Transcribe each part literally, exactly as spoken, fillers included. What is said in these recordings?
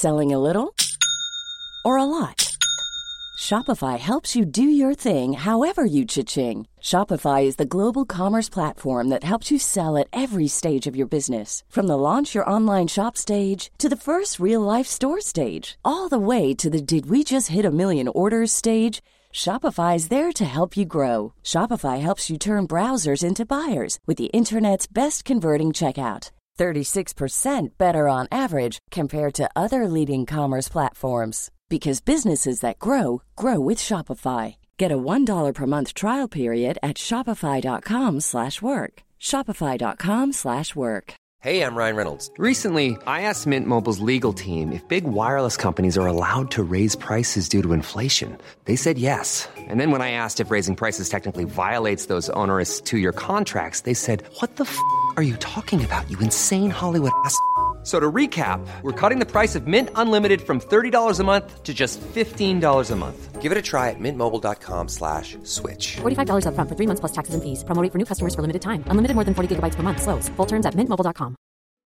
Selling a little or a lot? Shopify helps you do your thing however you cha-ching. Shopify is the global commerce platform that helps you sell at every stage of your business. From the launch your online shop stage to the first real-life store stage, all the way to the did we just hit a million orders stage. Shopify is there to help you grow. Shopify helps you turn browsers into buyers with the internet's best converting checkout. thirty-six percent better on average compared to other leading commerce platforms. Because businesses that grow, grow with Shopify. Get a one dollar per month trial period at shopify.com slash work. Shopify.com slash work. Hey, I'm Ryan Reynolds. Recently, I asked Mint Mobile's legal team if big wireless companies are allowed to raise prices due to inflation. They said yes. And then when I asked if raising prices technically violates those onerous two-year contracts, they said, what the f*** are you talking about, you insane Hollywood ass f- So to recap, we're cutting the price of Mint Unlimited from thirty dollars a month to just fifteen dollars a month. Give it a try at mintmobile.com slash switch. forty-five dollars up front for three months plus taxes and fees. Promo rate for new customers for limited time. Unlimited more than forty gigabytes per month. Slows full terms at mint mobile dot com.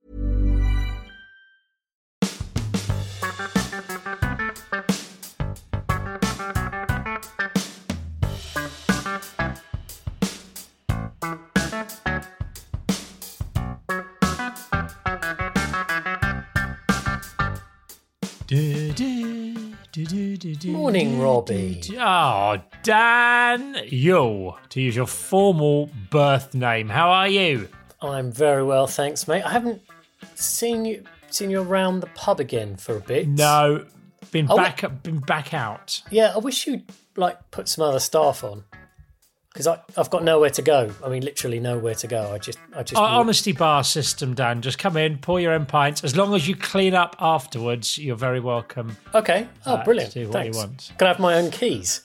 Morning, Robbie. Oh, Dan, yo, to use your formal birth name. How are you? I'm very well, thanks, mate. I haven't seen you seen you around the pub again for a bit. No, been Oh, back up, been back out. Yeah, I wish you'd like put some other staff on because I've got nowhere to go. I mean, literally nowhere to go. I just, I just. Our walk- honesty bar system, Dan. Just come in, pour your own pints. As long as you clean up afterwards, you're very welcome. Okay. Oh, uh, brilliant. to do what Thanks. you want. Can I have my own keys?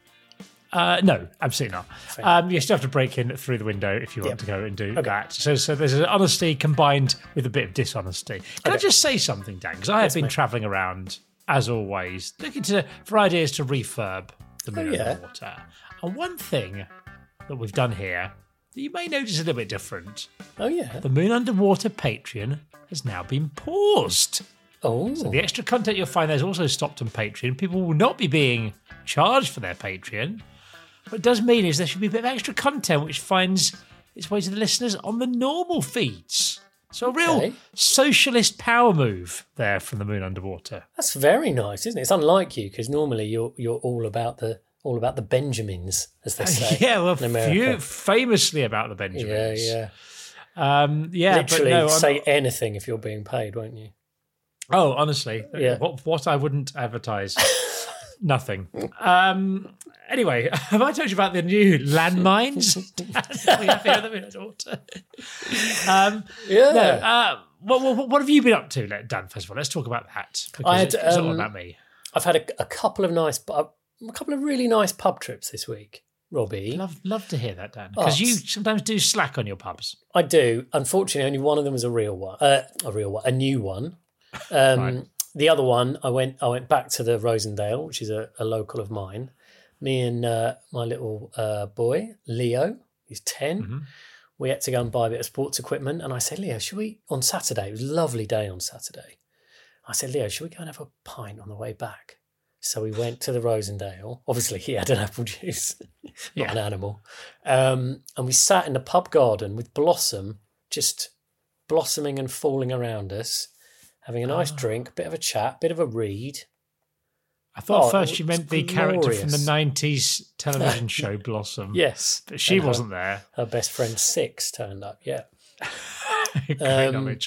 Uh, no, absolutely not. Um, you still have to break in through the window if you want Yep. to go and do Okay. that. So, so there's an honesty combined with a bit of dishonesty. Can I Okay. just say something, Dan? Because I have Yes, been mate. travelling around, as always, looking to for ideas to refurb the Moon Oh, yeah. Underwater. And one thing that we've done here that you may notice a little bit different: Oh yeah. the Moon Underwater Patreon has now been paused. Oh. So the extra content you'll find there's also stopped on Patreon. People will not be being charged for their Patreon. What it does mean is there should be a bit of extra content which finds its way to the listeners on the normal feeds. So a real Okay. socialist power move there from the Moon Underwater. That's very nice, isn't it? It's unlike you because normally you're you're all about the all about the Benjamins, as they say. yeah, well, in America. few, famously about the Yeah, Benjamins. yeah. Um, yeah, Literally but no, I'm- say anything if you're being paid, won't you? Oh, honestly, Yeah. what, what I wouldn't advertise, nothing. Um, anyway, have I told you about the new landmines that we have here at the Moon Underwater? Um, Yeah. no, uh, what, what, what have you been up to, Dan? First of all, let's talk about that. Because I had, it- it's all um, about me. I've had a, a couple of nice, a, a couple of really nice pub trips this week, Robbie. Love, love to hear that, Dan. Because Oh, you s- sometimes do slack on your pubs. I do. Unfortunately, only one of them was a real one, uh, a real one, a new one. Um, Right. The other one, I went, I went back to the Rosendale, which is a, a local of mine. Me and uh, my little uh, boy Leo, he's ten. Mm-hmm. We had to go and buy a bit of sports equipment, and I said, Leo, should we on Saturday? It was a lovely day on Saturday. I said, Leo, should we go and have a pint on the way back? So we went to the Rosendale. Obviously, he had an apple juice, not Yeah. an animal. Um, and we sat in the pub garden with Blossom just blossoming and falling around us, having a nice Oh. drink, bit of a chat, bit of a read. I thought Oh, first you it's meant the character from the glorious. nineties television show Blossom. Yes. But she And her- wasn't there. Her best friend Six turned up, yeah. Great Um, knowledge.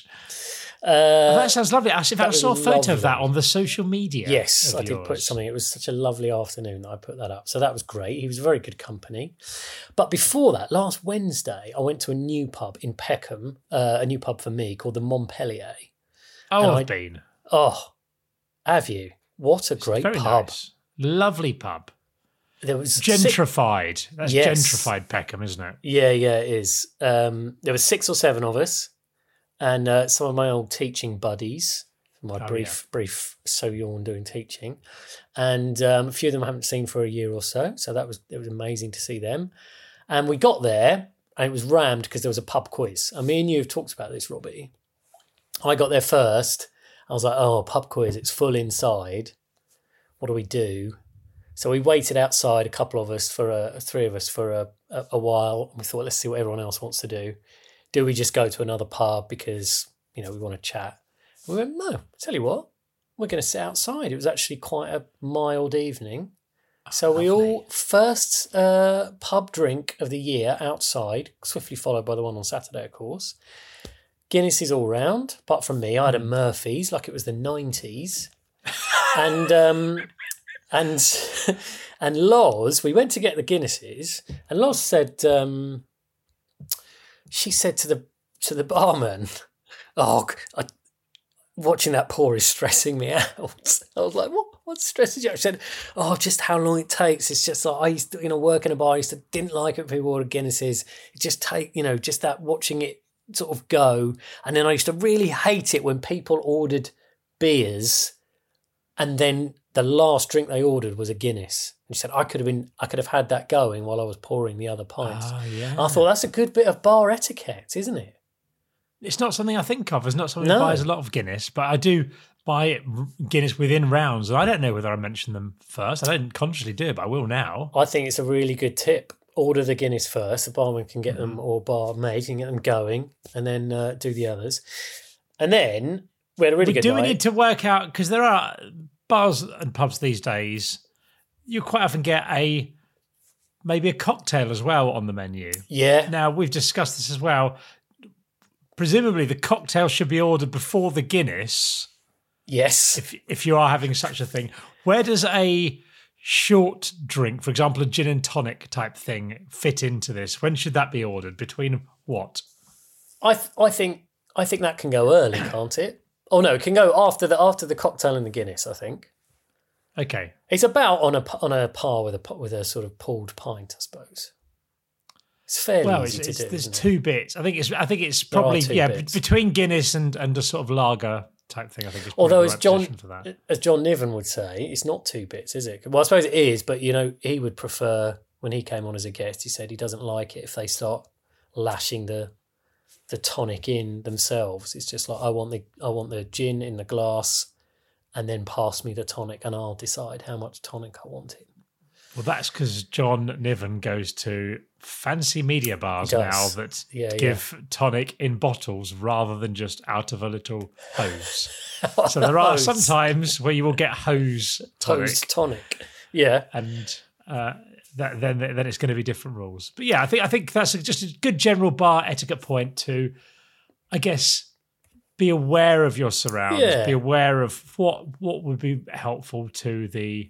Uh, that sounds lovely. I, in fact, I was saw a photo of that lovely. on the social media. Yes, of I did put yours. something. It was such a lovely afternoon that I put that up. So that was great. He was very good company. But before that, last Wednesday, I went to a new pub in Peckham, uh, a new pub for me called the Montpellier. Oh, And I've I- been. Oh, have you? What a great Very pub. nice. Lovely pub. There was six- Gentrified. That's Yes. gentrified Peckham, isn't it? Yeah, yeah, it is. Um, there were six or seven of us, and uh, some of my old teaching buddies, my Oh, brief brief sojourn doing teaching, and um, a few of them I haven't seen for a year or so. So that was it was amazing to see them. And we got there, and it was rammed because there was a pub quiz. And me and you have talked about this, Robbie. I got there first, I was like, oh, pub quiz, it's full inside. What do we do? So we waited outside, a couple of us, for a, three of us for a, a, a while. We thought, let's see what everyone else wants to do. Do we just go to another pub because, you know, we want to chat? We went, no, tell you what, we're going to sit outside. It was actually quite a mild evening. So oh, we all, first uh, pub drink of the year outside, swiftly followed by the one on Saturday, of course. Guinness is all round, apart from me. I had a Murphy's like it was the nineties. and um, and and Loz, we went to get the Guinnesses, and Loz said, um, she said to the to the barman, oh, I, watching that pour is stressing me out. I was like, what? What stresses you out? She said, oh, just how long it takes. It's just like, I used to, you know, work in a bar. I used to, didn't like it when people ordered Guinnesses. It just take, you know, just that watching it sort of go. And then I used to really hate it when people ordered beers and then the last drink they ordered was a Guinness. And she said, I could have been, I could have had that going while I was pouring the other pints. Oh, yeah. I thought that's a good bit of bar etiquette, isn't it? It's not something I think of. It's not something No. that buys a lot of Guinness, but I do buy Guinness within rounds. And I don't know whether I mentioned them first. I don't consciously do it, but I will now. I think it's a really good tip. Order the Guinness first. The barman can get Mm. them, or barmaid can get them going, and then uh, do the others. And then we had a really We good do night. need to work out, because there are bars and pubs these days, you quite often get a maybe a cocktail as well on the menu. Yeah. Now, we've discussed this as well. Presumably, the cocktail should be ordered before the Guinness. Yes. If if you are having such a thing. Where does a short drink, for example, a gin and tonic type thing, fit into this? When should that be ordered? Between what? I th- I think I think that can go early, can't it? Oh no, it can go after the after the cocktail and the Guinness. I think Okay. it's about on a p- on a par with a with a sort of pulled pint, I suppose. It's fairly Well, easy it's, to it's, do. there's isn't it? two bits. I think it's I think it's There are probably two yeah b- bits. between Guinness and and a sort of lager type thing. I think. Is probably Although, the as right John position for that. as John Niven would say, it's not two bits, is it? Well, I suppose it is, but you know, he would prefer, when he came on as a guest, he said he doesn't like it if they start lashing the the tonic in themselves. It's just like, I want the I want the gin in the glass, and then pass me the tonic, and I'll decide how much tonic I want in. Well, that's because John Niven goes to fancy media bars He now does. that Yeah, give tonic in bottles rather than just out of a little hose. So there are Hose. some times where you will get hose tonic, Toast tonic. Yeah. and uh, that, then then it's going to be different rules. But yeah, I think I think that's just a good general bar etiquette point to, I guess, be aware of your surroundings, Yeah. be aware of what what would be helpful to the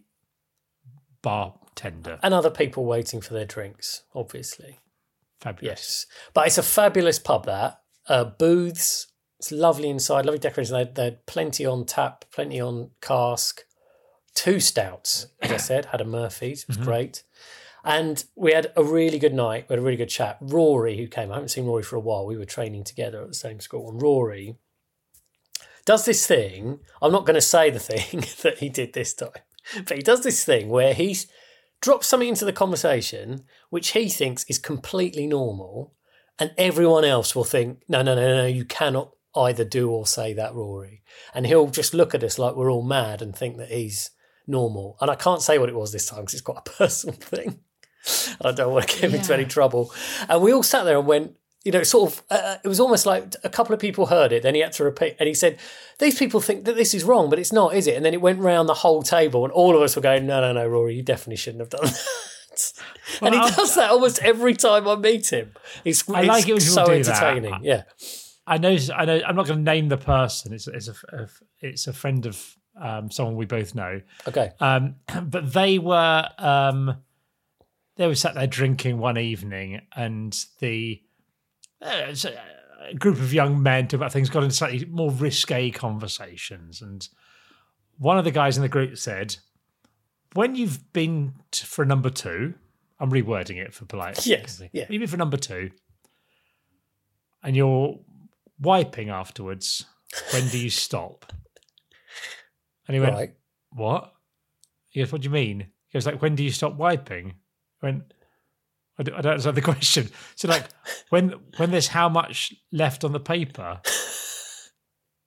bartender. And other people waiting for their drinks, obviously. Fabulous. Yes. But it's a fabulous pub, that. Uh, booths. It's lovely inside, lovely decoration. They, they had plenty on tap, plenty on cask. Two stouts, as I said. Had a Murphy's. It was Mm-hmm. great. And we had a really good night. We had a really good chat. Rory, who came, I haven't seen Rory for a while. We were training together at the same school. And Rory does this thing. I'm not going to say the thing that he did this time. But he does this thing where he's drops something into the conversation which he thinks is completely normal, and everyone else will think, no, no, no, no, you cannot either do or say that, Rory. And he'll just look at us like we're all mad and think that he's normal. And I can't say what it was this time because it's quite a personal thing. I don't want to get him into Yeah. any trouble. And we all sat there and went, you know, sort of, uh, it was almost like a couple of people heard it, then he had to repeat, and he said, these people think that this is wrong, but it's not, is it? And then it went round the whole table, and all of us were going, no, no, no, Rory, you definitely shouldn't have done that. Well, and he I'll- does that almost every time I meet him. It's, I like it when it's people so do that. entertaining. Yeah. I know. I know. I'm not going to name the person. It's it's a, a it's a friend of um, someone we both know. Okay. Um, but they were um, they were sat there drinking one evening, and the uh, so a group of young men talking about things got into slightly more risque conversations, and one of the guys in the group said, "When you've been to, for number two, I'm rewording it for polite. Yes, yeah. When you've been for number two, and you're wiping afterwards, when do you stop?" And he went, Right. "What?" He goes, "What do you mean?" He goes, "Like, when do you stop wiping?" I went, I don't, I don't understand the question. So, like, when when there's how much left on the paper,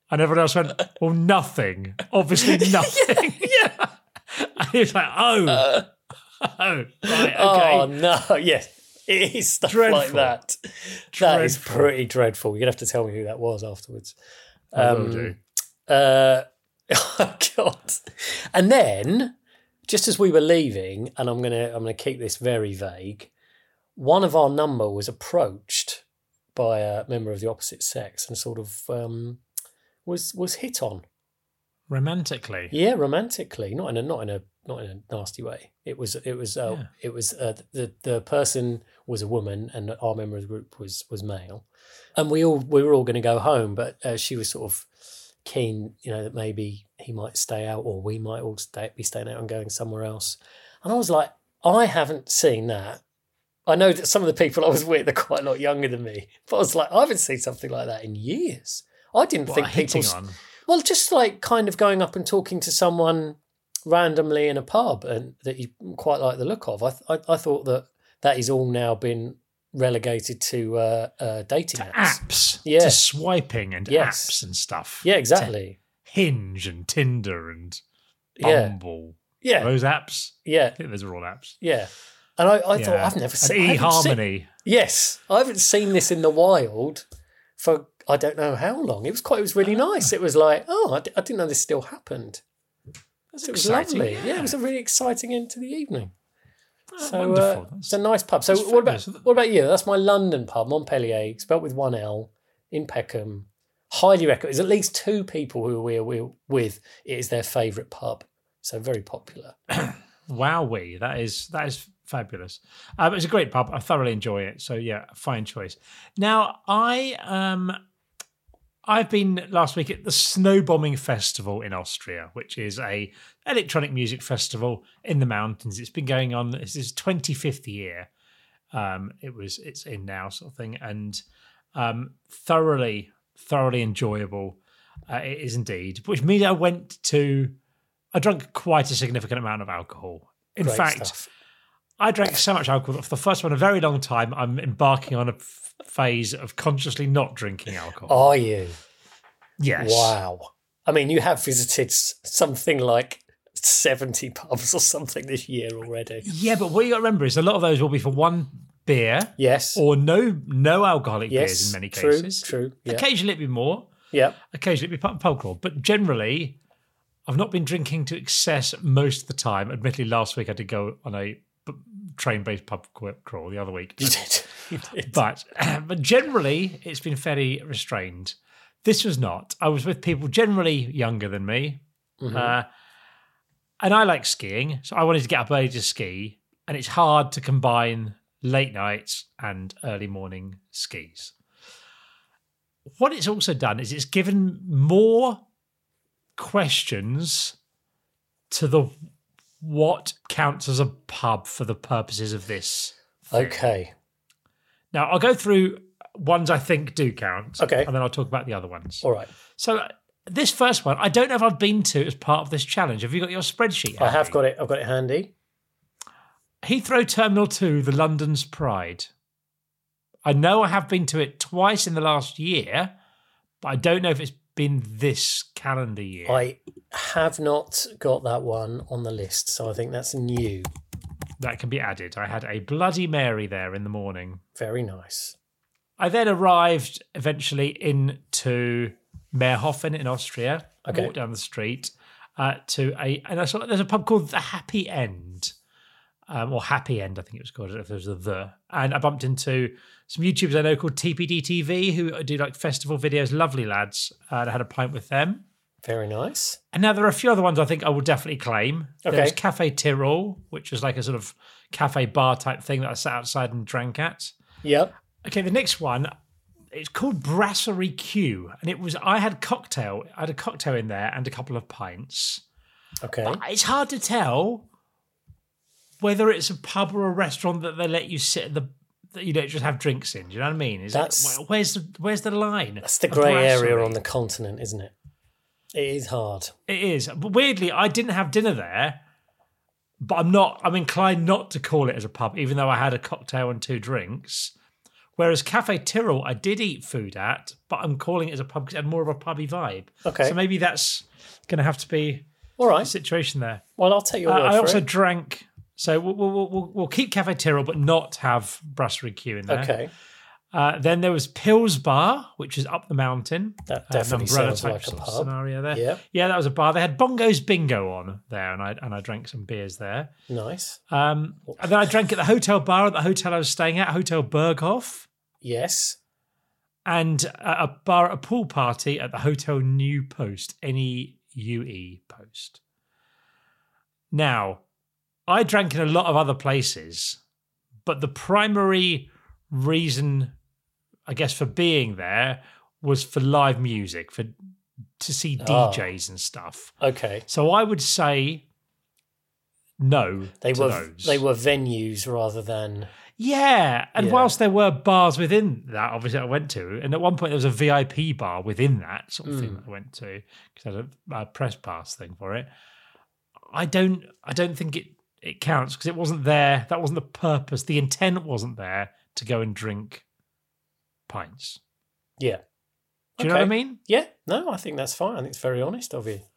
And everyone else went, well, nothing. Obviously nothing. yeah. And he was like, oh. Uh, oh, right, okay. Oh, no. Yes. It is stuff Dreadful. like that. Dreadful. That is pretty dreadful. You're going to have to tell me who that was afterwards. I Um, will do. Uh, oh, God. And then, just as we were leaving, and I'm going to I'm gonna keep this very vague, one of our number was approached by a member of the opposite sex and sort of um, was was hit on. Romantically. Yeah, romantically, not in a not in a not in a nasty way. It was it was uh, Yeah. it was uh, the the person was a woman and our member of the group was was male, and we all we were all going to go home, but uh, she was sort of keen, you know, that maybe he might stay out or we might all stay be staying out and going somewhere else. And I was like, I haven't seen that. I know that some of the people I was with are quite a lot younger than me, but I was like, I haven't seen something like that in years. I didn't What, think hitting people. on? Well, just like kind of going up and talking to someone randomly in a pub and that you quite like the look of. I I, I thought that that is all now been relegated to uh, uh, dating apps. Apps. Yeah. To swiping and Yes. apps and stuff. Yeah, exactly. To Hinge and Tinder and Yeah. Bumble. Yeah, Those apps. I yeah, think those are all apps. yeah. And I, I thought Yeah. I've never And seen I haven't seen- eHarmony. Yes, I haven't seen this in the wild for I don't know how long. It was quite. It was really nice. It was like, oh, I, d- I didn't know this still happened. That's It was exciting. lovely. Yeah. It was a really exciting end to the evening. Oh, So wonderful. uh, That's- it's a nice pub. So that's what about fabulous. what about you? That's my London pub, Montpellier, spelt with one L, in Peckham. Highly recommend. There's at least two people who we're, we're with. It is their favourite pub. So very popular. Wowee, that is that is fabulous. Um, it's a great pub. I thoroughly enjoy it. So yeah, fine choice. Now I um I've been last week at the Snowbombing Festival in Austria, which is a electronic music festival in the mountains. It's been going on. This is twenty-fifth year. Um, it was it's in now sort of thing, and um, thoroughly thoroughly enjoyable. Uh, it is indeed, which means I went to. I drank quite a significant amount of alcohol. In Great fact, stuff. I drank so much alcohol that for the first time in a very long time, I'm embarking on a f- phase of consciously not drinking alcohol. Are you? Yes. Wow. I mean, you have visited s- something like seventy pubs or something this year already. Yeah, but what you got to remember is a lot of those will be for one beer Yes. or no no alcoholic yes. beers in many true, cases. True. Yeah. Occasionally it'd be more. Yeah. Occasionally it'd be pub pub crawl. But generally, I've not been drinking to excess most of the time. Admittedly, last week I did go on a b- train-based pub qu- crawl the other week. You did. You did. But but generally, it's been fairly restrained. This was not. I was with people generally younger than me, Mm-hmm. uh, and I like skiing, so I wanted to get up early to ski. And it's hard to combine late nights and early morning skis. What it's also done is it's given more questions to the what counts as a pub for the purposes of this thing. Okay. Now, I'll go through ones I think do count. Okay. And then I'll talk about the other ones. All right. So, uh, this first one, I don't know if I've been to as part of this challenge. Have you got your spreadsheet? I have handy? got it. I've got it handy. Heathrow Terminal two, the London's Pride. I know I have been to it twice in the last year, but I don't know if it's been this calendar year. I have not got that one on the list, so I think that's new. That can be added. I had a Bloody Mary there in the morning. Very nice. I then arrived eventually into Meerhofen in Austria. Okay. Walked down the street uh, to a, and I saw there's a pub called The Happy End, um, or Happy End, I think it was called. I don't know if there was a the. And I bumped into some YouTubers I know called T P D T V who do like festival videos. Lovely lads. Uh, and I had a pint with them. Very nice. And now there are a few other ones I think I will definitely claim. Okay. There's Cafe Tyrol, which was like a sort of cafe bar type thing that I sat outside and drank at. Yep. Okay, the next one, it's called Brasserie Q, and it was I had cocktail, I had a cocktail in there and a couple of pints. Okay. But it's hard to tell whether it's a pub or a restaurant that they let you sit at the that you don't just have drinks in. Do you know what I mean? Is That's- it, where's the where's the line? That's the A grey area brasserie. on the continent, isn't it? It is hard. It is, but weirdly, I didn't have dinner there. But I'm not. I'm inclined not to call it as a pub, even though I had a cocktail and two drinks. Whereas Cafe Tyrrell, I did eat food at, but I'm calling it as a pub because it had more of a pubby vibe. Okay. So maybe that's going to have to be all right. the situation there. Well, I'll take your word uh, I for also it. drank... So we'll, we'll, we'll, we'll keep Cafe Tyrrell, but not have Brasserie Q in there. Okay. Uh, then there was Pils Bar, which is up the mountain. That definitely uh, an umbrella sounds type like a sort of pub. scenario there. Yeah. Yeah, that was a bar. They had Bongo's Bingo on there, and I and I drank some beers there. Nice. Um, and then I drank at the hotel bar at the hotel I was staying at, Hotel Berghoff. Yes. And a, a bar at a pool party at the Hotel New Post, N E U E Post. Now, I drank in a lot of other places, but the primary reason, I guess, for being there was for live music, for to see D Js oh. and stuff. Okay. So I would say no They to were those. they were venues rather than Yeah, and Yeah. whilst there were bars within that, obviously I went to, and at one point there was a V I P bar within that sort of Mm. thing that I went to because I had a, a press pass thing for it. I don't, I don't think it it counts because it wasn't there. That wasn't the purpose. The intent wasn't there to go and drink pints. yeah. Do you know what I mean? Yeah. No, I think that's fine. I think it's very honest of you.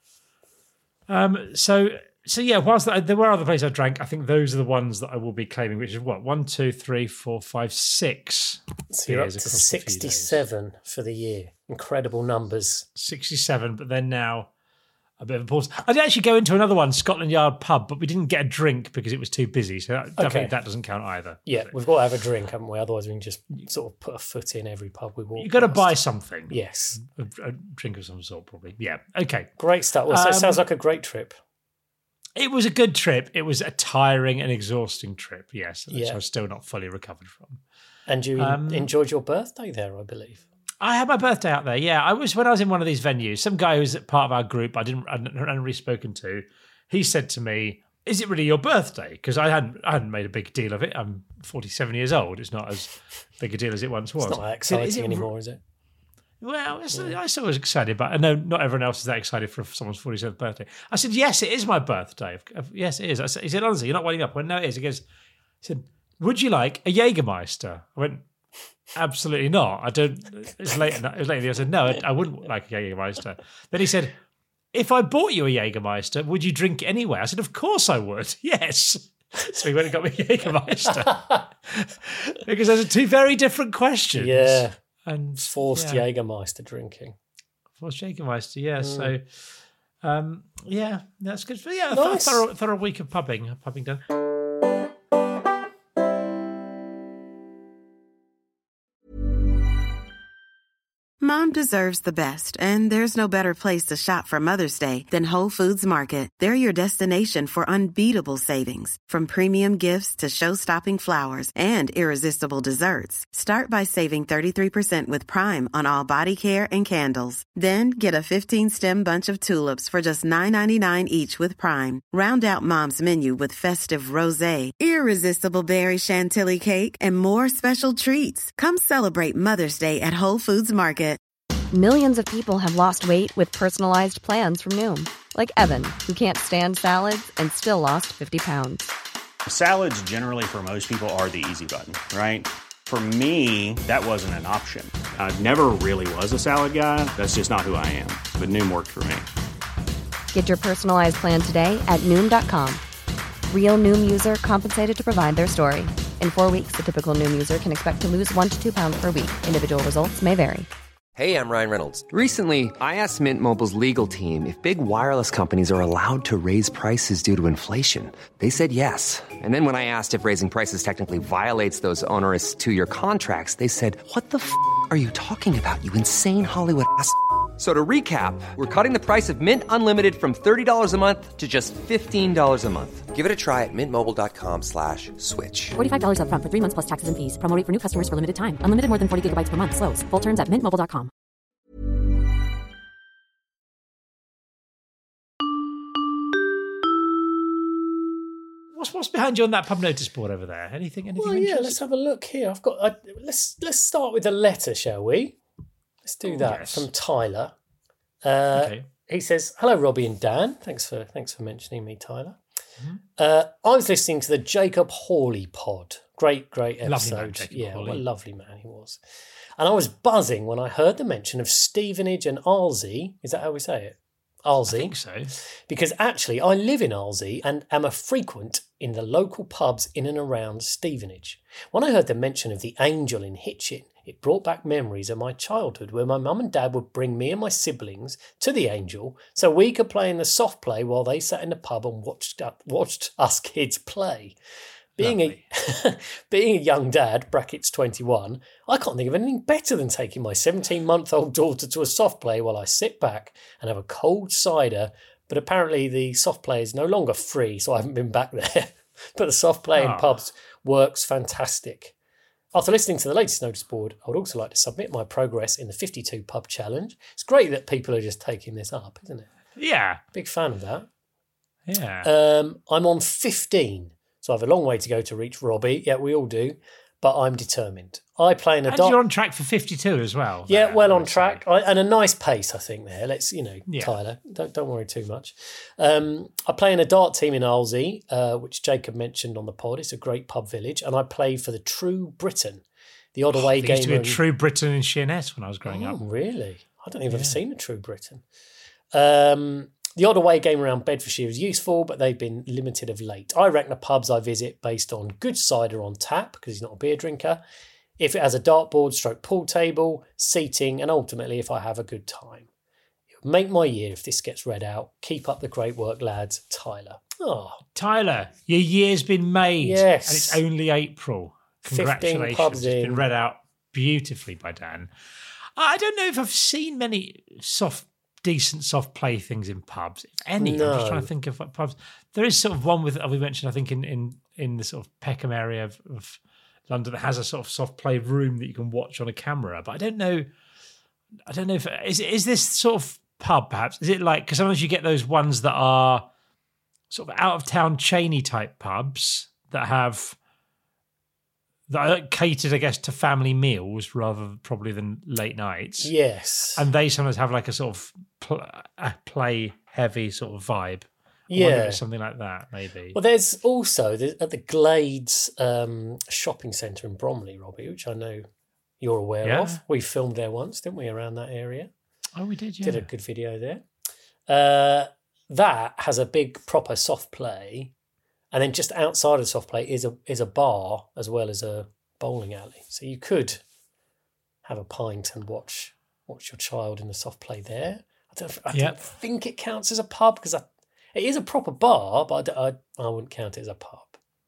Um. So. So yeah, whilst there were other places I drank, I think those are the ones that I will be claiming, which is what one, two, three, four, five, six. So you're up beers to across the few days. sixty-seven for the year. Incredible numbers. sixty-seven, but then now a bit of a pause. I did actually go into another one, Scotland Yard pub, but we didn't get a drink because it was too busy. So that, Okay. definitely that doesn't count either. Yeah, we've got to have a drink, haven't we? Otherwise, we can just sort of put a foot in every pub we walk. You've got to past. buy something. Yes. A, a drink of some sort, probably. Yeah. Okay. Great stuff. Well, so it Um, sounds like a great trip. It was a good trip. It was a tiring and exhausting trip, yes, which Yeah. I'm still not fully recovered from. And you um, enjoyed your birthday there, I believe. I had my birthday out there. Yeah, I was when I was in one of these venues. Some guy who's part of our group, I didn't, I hadn't really spoken to. He said to me, "Is it really your birthday?" Because I hadn't, I hadn't made a big deal of it. I'm forty-seven years old. It's not as big a deal as it once was. It's not that He said, exciting "Is it anymore, is it? Well, it's, I still was excited, but I know not everyone else is that excited for someone's forty-seventh birthday. I said, yes, it is my birthday. Yes, it is. I said, he said, honestly, you're not winding up. I went, no, it is. He goes, he said, would you like a Jägermeister? I went, absolutely not. I don't, it's late, it was late in the day. I said, no, I, I wouldn't like a Jägermeister. Then he said, if I bought you a Jägermeister, would you drink it anyway? I said, of course I would. Yes. So he went and got me a Jägermeister. Because those are two very different questions. Yeah. And Forced yeah. Jägermeister drinking. Forced Jägermeister, yeah. Mm. So, um, yeah, that's good. But yeah, a Nice. thorough, thorough week of pubbing, pubbing done. Mom deserves the best, and there's no better place to shop for Mother's Day than Whole Foods Market. They're your destination for unbeatable savings, from premium gifts to show-stopping flowers and irresistible desserts. Start by saving thirty-three percent with Prime on all body care and candles. Then get a fifteen-stem bunch of tulips for just nine ninety-nine each with Prime. Round out Mom's menu with festive rosé, irresistible berry chantilly cake, and more special treats. Come celebrate Mother's Day at Whole Foods Market. Millions of people have lost weight with personalized plans from Noom. Like Evan, who can't stand salads and still lost fifty pounds. Salads generally for most people are the easy button, right? For me, that wasn't an option. I never really was a salad guy. That's just not who I am. But Noom worked for me. Get your personalized plan today at Noom dot com. Real Noom user compensated to provide their story. In four weeks, the typical Noom user can expect to lose one to two pounds per week. Individual results may vary. Hey, I'm Ryan Reynolds. Recently, I asked Mint Mobile's legal team if big wireless companies are allowed to raise prices due to inflation. They said yes. And then when I asked if raising prices technically violates those onerous two-year contracts, they said, what the f*** are you talking about, you insane Hollywood ass f- So to recap, we're cutting the price of Mint Unlimited from thirty dollars a month to just fifteen dollars a month. Give it a try at mintmobile.com slash switch. forty-five dollars up front for three months plus taxes and fees. Promo rate for new customers for limited time. Unlimited more than forty gigabytes per month. Slows full terms at mint mobile dot com. What's what's behind you on that pub notice board over there? Anything? Anything? Well, of yeah, interest? let's have a look here. I've got. I, let's let's start with a letter, shall we? Let's do that yes. from Tyler. Uh, Okay. He says, "Hello, Robbie and Dan. Thanks for thanks for mentioning me, Tyler. Mm-hmm. Uh, I was listening to the Jacob Hawley pod. Great, great episode. Lovely man, Jacob yeah, Hawley. what a lovely man he was. And I was buzzing when I heard the mention of Stevenage and Arlesey. Is that how we say it? Arlesey. I think so. Because actually, I live in Arlesey and am a frequent in the local pubs in and around Stevenage. When I heard the mention of the Angel in Hitchin, it brought back memories of my childhood where my mum and dad would bring me and my siblings to the Angel so we could play in the soft play while they sat in the pub and watched watched us kids play. Being a being a young dad, brackets twenty-one, I can't think of anything better than taking my seventeen-month-old daughter to a soft play while I sit back and have a cold cider. But apparently the soft play is no longer free, so I haven't been back there. But the soft play in Oh. pubs works fantastic. After listening to the latest notice board, I would also like to submit my progress in the fifty-two pub challenge. It's great that people are just taking this up, isn't it? Yeah. Big fan of that. Yeah. Um, I'm on fifteen, so I have a long way to go to reach Robbie. Yeah, we all do, but I'm determined. I play in a and dark. you're on track for fifty-two as well. Yeah, there, well I on would say. track I, and a nice pace, I think. There, let's you know, Yeah. Tyler, don't don't worry too much. Um, I play in a dart team in Arlesey, uh, which Jacob mentioned on the pod. It's a great pub village, and I play for the True Britain, the odd away There game. used to be a and- True Britain in Sheerness when I was growing Oh, up. really? I don't even have seen a True Britain. Um, the odd away game around Bedfordshire is useful, but they've been limited of late. I reckon the pubs I visit based on good cider on tap, because he's not a beer drinker, if it has a dartboard, stroke pool table, seating, and ultimately if I have a good time. It would make my year if this gets read out. Keep up the great work, lads. Tyler. Oh, Tyler, your year's been made. Yes. And it's only April. fifteen Congratulations. pubs It's been in. read out beautifully by Dan. I don't know if I've seen many soft, decent soft play things in pubs. If any, I'm No. just trying to think of what pubs. There is sort of one with, we mentioned, I think, in, in, in the sort of Peckham area of, of London that has a sort of soft play room that you can watch on a camera. But I don't know. I don't know if is is this sort of pub perhaps? Is it like, because sometimes you get those ones that are sort of out of town chainy type pubs that have that are catered, I guess, to family meals rather probably than late nights. yes. And they sometimes have like a sort of pl- a play heavy sort of vibe. I wonder if yeah. it's something like that, maybe. Well, there's also the, at the Glades um, shopping centre in Bromley, Robbie, which I know you're aware Yeah. of. We filmed there once, didn't we, around that area? oh, we did, yeah. Did a good video there. Uh, that has a big proper soft play, and then just outside of soft play is a is a bar as well as a bowling alley. So you could have a pint and watch watch your child in the soft play there. I don't, I Yep. don't think it counts as a pub because it is a proper bar, but I, don't- I, I wouldn't count it as a pub.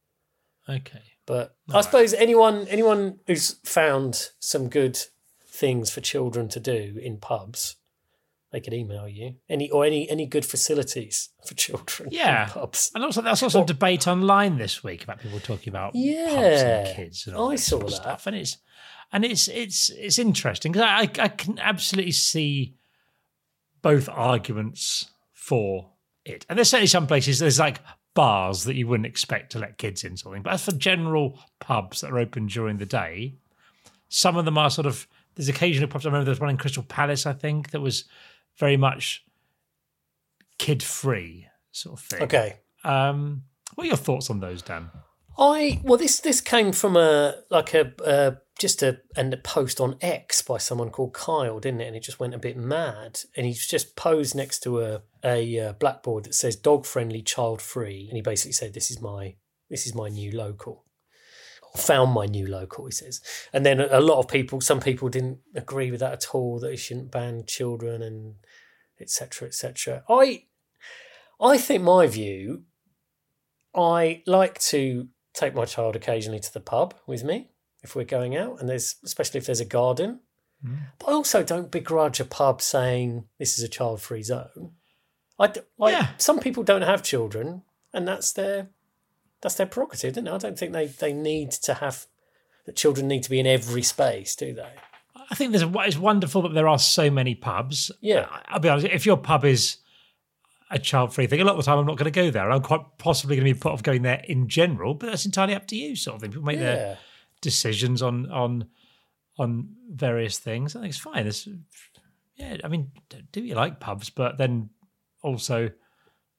Okay. But I Right. suppose anyone anyone who's found some good things for children to do in pubs, they could email you. Any or any any good facilities for children Yeah. in pubs. And also, there's also Well- debate online this week about people talking about pubs Yeah, and kids and all I this saw sort of that. stuff, and it's and it's it's it's interesting because I I can absolutely see both arguments for it, and there's certainly some places there's like bars that you wouldn't expect to let kids in, something. But as for general pubs that are open during the day, some of them are sort of. There's occasional pubs. I remember there's one in Crystal Palace, I think, that was very much kid-free sort of thing. Okay. Um, what are your thoughts on those, Dan? I well this this came from a like a uh, just a and a post on X by someone called Kyle, didn't it? And it just went a bit mad. And he's just posed next to a a uh, blackboard that says dog friendly, child free, and he basically said this is my this is my new local. Found my new local, he says. And then a lot of people, some people didn't agree with that at all. That he shouldn't ban children and et cetera, et cetera. I I think my view. I like to take my child occasionally to the pub with me if we're going out, and there's especially if there's a garden. Mm. But I also don't begrudge a pub saying this is a child-free zone. I d- like Yeah. some people don't have children, and that's their that's their prerogative, isn't it? I don't think they they need to have that children need to be in every space, do they? I think there's a, it's wonderful that there are so many pubs. Yeah. I- I'll be honest, if your pub is a child-free thing, a lot of the time I'm not going to go there. I'm quite possibly going to be put off going there in general, but that's entirely up to you, sort of thing. People make their Yeah. decisions on on on various things. I think it's fine. It's, yeah, I mean, do you like pubs? But then also,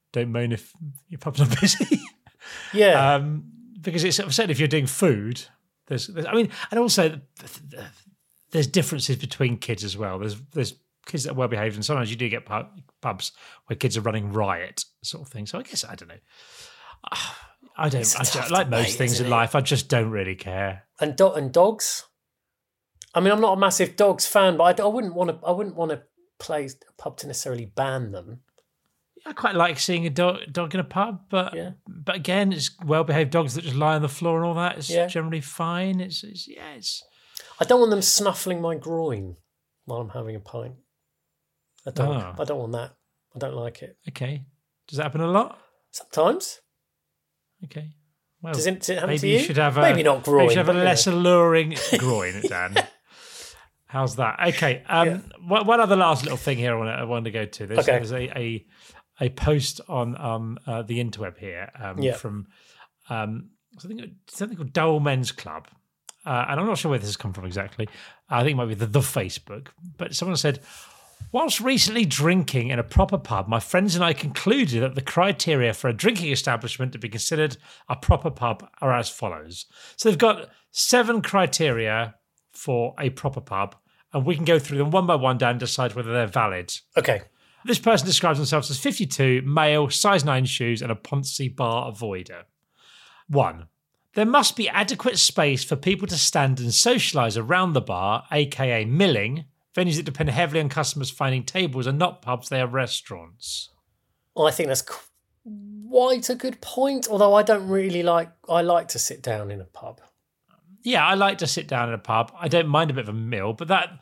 don't moan if your pub's not busy. Yeah. Um, because it's certainly if you're doing food, there's, there's I mean, and also there's differences between kids as well. There's there's kids that are well behaved, and sometimes you do get pub, pubs where kids are running riot sort of thing. So I guess I don't know. I don't. I don't like most things in it? life. I just don't really care. And do- and dogs. I mean, I'm not a massive dogs fan, but I, I wouldn't want to. I wouldn't want to play a pub to necessarily ban them. I quite like seeing a dog, dog in a pub, but yeah. but again, it's well-behaved dogs that just lie on the floor and all that. It's yeah. generally fine. It's, it's yeah. It's. I don't want them snuffling my groin while I'm having a pint. I don't. Oh. I don't want that. I don't like it. Okay. Does that happen a lot? Sometimes. Okay. Well, does it, does it happen maybe to you? you should have a, maybe not groin. Maybe you should have a but, less you know. alluring groin, Dan. How's that? Okay. Um, yeah. one, one other last little thing here I want to, I want to go to. There's, okay. there's a, a a post on um, uh, the interweb here um, yeah. from um, something something called Dowell Men's Club, uh, and I'm not sure where this has come from exactly. I think it might be the, the Facebook, but someone said, whilst recently drinking in a proper pub, my friends and I concluded that the criteria for a drinking establishment to be considered a proper pub are as follows. So they've got seven criteria for a proper pub, and we can go through them one by one, Dan, and decide whether they're valid. Okay. This person describes themselves as fifty-two, male, size nine shoes, and a Ponzi bar avoider. One, there must be adequate space for people to stand and socialise around the bar, aka milling. Venues that depend heavily on customers finding tables are not pubs, they are restaurants. Well, I think that's quite a good point, although I don't really like... I like to sit down in a pub. Yeah, I like to sit down in a pub. I don't mind a bit of a mill, but that...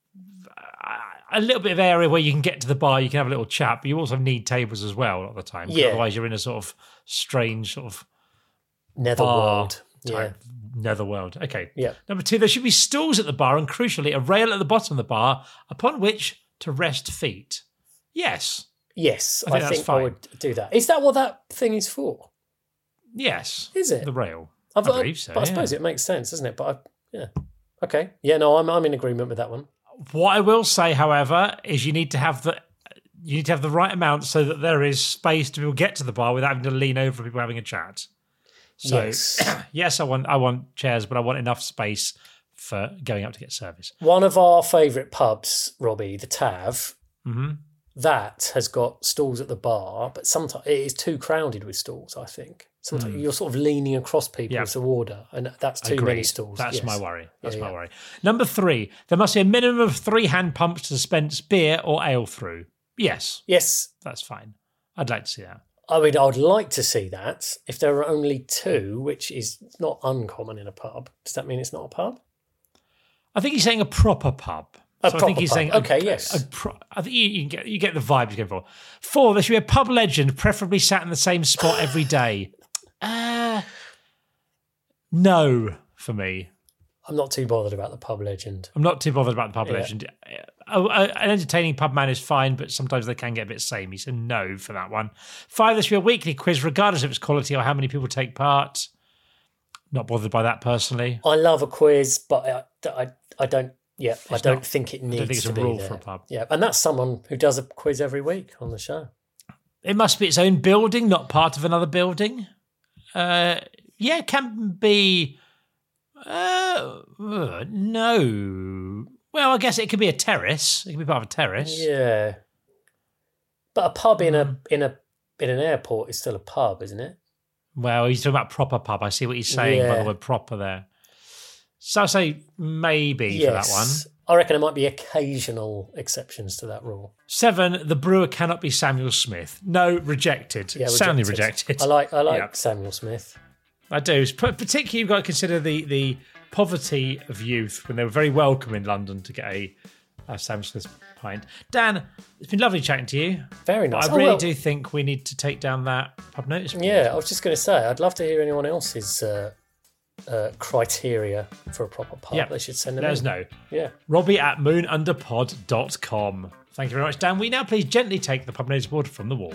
a little bit of area where you can get to the bar, you can have a little chat, but you also need tables as well a lot of the time. Yeah. Otherwise you're in a sort of strange sort of... Netherworld. Yeah. Netherworld. Okay. Yeah. Number two, there should be stools at the bar and, crucially, a rail at the bottom of the bar upon which to rest feet. Yes. Yes, I think, I, that's think fine. I would do that. Is that what that thing is for? Yes. Is it? The rail. I've, I believe so, But I yeah. suppose it makes sense, doesn't it? But I, yeah. Okay. Yeah, no, I'm I'm in agreement with that one. What I will say, however, is you need to have the you need to have the right amount so that there is space to be able to get to the bar without having to lean over people having a chat. So yes. yes, I want I want chairs, but I want enough space for going up to get service. One of our favourite pubs, Robbie, the Tav, mm-hmm. that has got stalls at the bar, but sometimes it is too crowded with stalls, I think. Sometimes mm. you're sort of leaning across people yep. to order, and that's too Agreed. many stalls. That's yes. my worry. That's yeah, my yeah. worry. Number three, there must be a minimum of three hand pumps to dispense beer or ale through. Yes. Yes. That's fine. I'd like to see that. I mean, I would like to see that. If there are only two, which is not uncommon in a pub, does that mean it's not a pub? I think he's saying a proper pub. A so proper I think he's pub. saying okay, a, yes. A pro, I think you, you can get you get the vibe he's going for. Four, there should be a pub legend, preferably sat in the same spot every day. Uh, no, for me. I'm not too bothered about the pub legend. I'm not too bothered about the pub Yeah. legend. Oh, uh, an entertaining pub man is fine, but sometimes they can get a bit samey, so no for that one. Five, there should be a weekly quiz, regardless of its quality or how many people take part. Not bothered by that personally. I love a quiz, but I, I, I don't. Yeah, It's I don't not- think it I needs don't think it's to a be rule there. for a pub. Yeah, and that's someone who does a quiz every week on the show. It must be its own building, not part of another building. Uh, yeah, it can be. Uh, uh, no. Well, I guess it could be a terrace. It could be part of a terrace. Yeah, but a pub in Mm. a in a in an airport is still a pub, isn't it? Well, he's talking about proper pub. I see what he's saying by Yeah. the word proper there. So I'll say maybe for that one. I reckon there might be occasional exceptions to that rule. Seven, the brewer cannot be Samuel Smith. No, rejected. Yeah, Soundly rejected. rejected. I like I like Yeah. Samuel Smith. I do. Particularly, you've got to consider the, the poverty of youth when they were very welcome in London to get a, a Samuel Smith pint. Dan, it's been lovely chatting to you. Very But nice. I Oh, really well, do think we need to take down that pub notice board. Yeah, I was just going to say, I'd love to hear anyone else's uh, uh, criteria for a proper pub. Yeah. They should send them Let in. us know. Yeah. Robbie at moonunderpod dot com. Thank you very much, Dan. We now please gently take the pub notice board from the wall.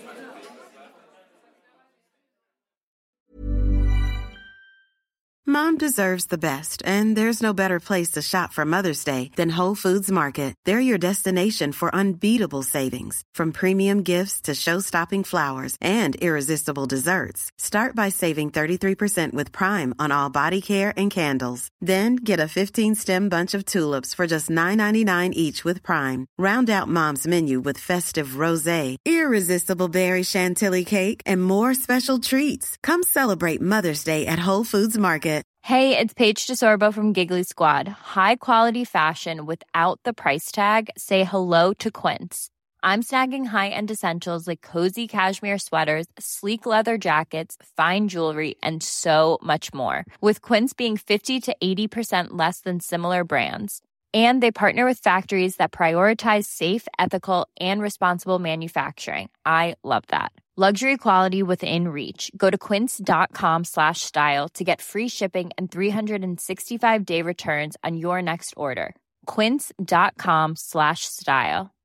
Mom deserves the best, and there's no better place to shop for Mother's Day than Whole Foods Market. They're your destination for unbeatable savings, from premium gifts to show-stopping flowers and irresistible desserts. Start by saving thirty-three percent with Prime on all body care and candles. Then get a fifteen-stem bunch of tulips for just nine ninety-nine each with Prime. Round out Mom's menu with festive rosé, irresistible berry chantilly cake, and more special treats. Come celebrate Mother's Day at Whole Foods Market. Hey, it's Paige DeSorbo from Giggly Squad. High quality fashion without the price tag. Say hello to Quince. I'm snagging high-end essentials like cozy cashmere sweaters, sleek leather jackets, fine jewelry, and so much more. With Quince being fifty to eighty percent less than similar brands. And they partner with factories that prioritize safe, ethical, and responsible manufacturing. I love that. Luxury quality within reach. Go to quince.com slash style to get free shipping and three sixty-five day returns on your next order. Quince.com slash style.